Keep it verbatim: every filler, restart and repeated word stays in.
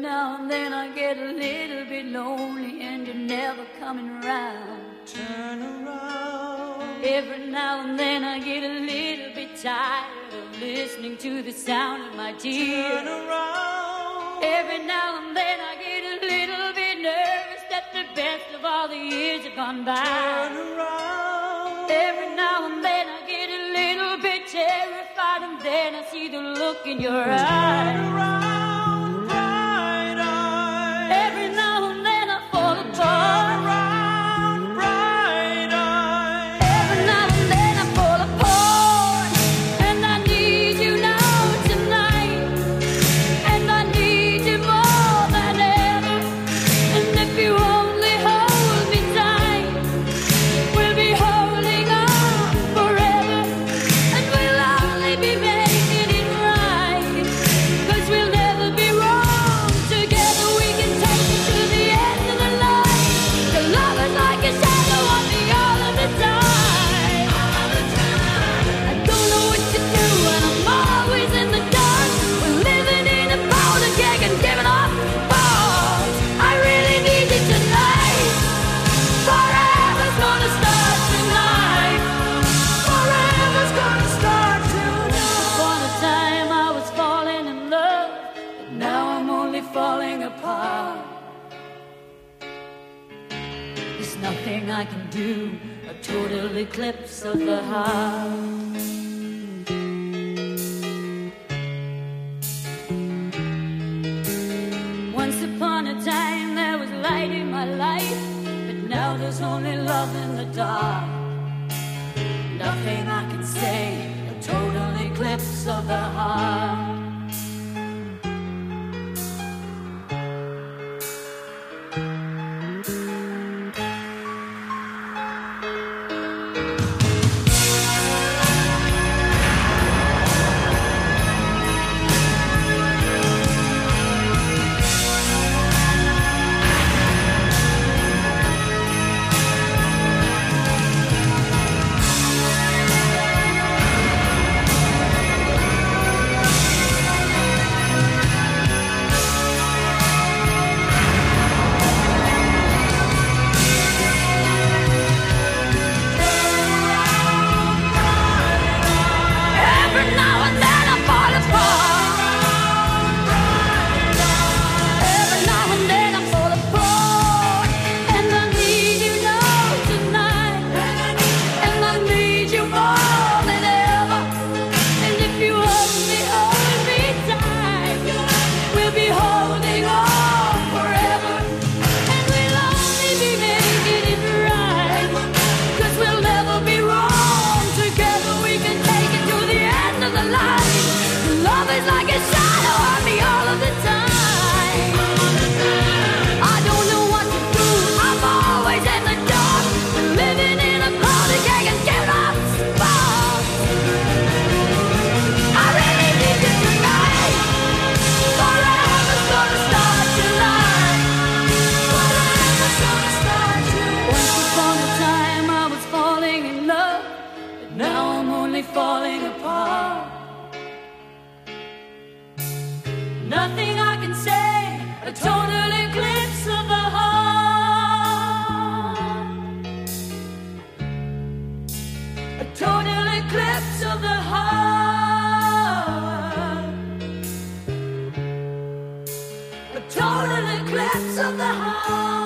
now and then I get a little bit lonely and you're never coming around. Turn around. Every now and then I get a little bit tired of listening to the sound of my tears. Turn around. Every now and then I get a little bit nervous that the best of all the years have gone by. Turn around. Every now and then I get a little bit terrified, and then I see the look in your eyes. Turn around, bright eyes. Every now and then I fall Turn apart. around, bright eyes. Every now and then I fall apart, and I need you now tonight, and I need you more than ever. And if you only hold me tight, we'll be holding on forever, and we'll only be making it right, 'cause we'll never be wrong. Together we can take it to the end of the line. Your love is like a shadow on me all of the time. I don't know what to do, and I'm always in the dark. We're living in a powder keg and giving off balls. I really need you tonight. Forever's gonna start tonight. Forever's gonna start tonight. Upon a time I was falling in love, but now I'm only falling apart. There's nothing I can do, a total eclipse of the heart. Once upon a time there was light in my life, but now there's only love in the dark. Nothing I can say, a total eclipse of the heart. Every now and then I fall apart. Every now and then I fall apart, and I need you now tonight, and I need you more than ever. And if you only hold me tight, we'll be holding on forever, and we'll only be making it right, 'cause we'll never be wrong. Together we can take it to the end of the line. Love is like a shadow on me all of the time. I don't know what to do, I'm always in the dark. Living in a powder keg and giving off sparks. I really need you tonight. Forever's gonna start tonight. Forever's gonna start tonight. Once upon a time I was falling in love, but now I'm only falling apart. Nothing I can say, a total eclipse of the heart. A total eclipse of the heart. A total eclipse of the heart.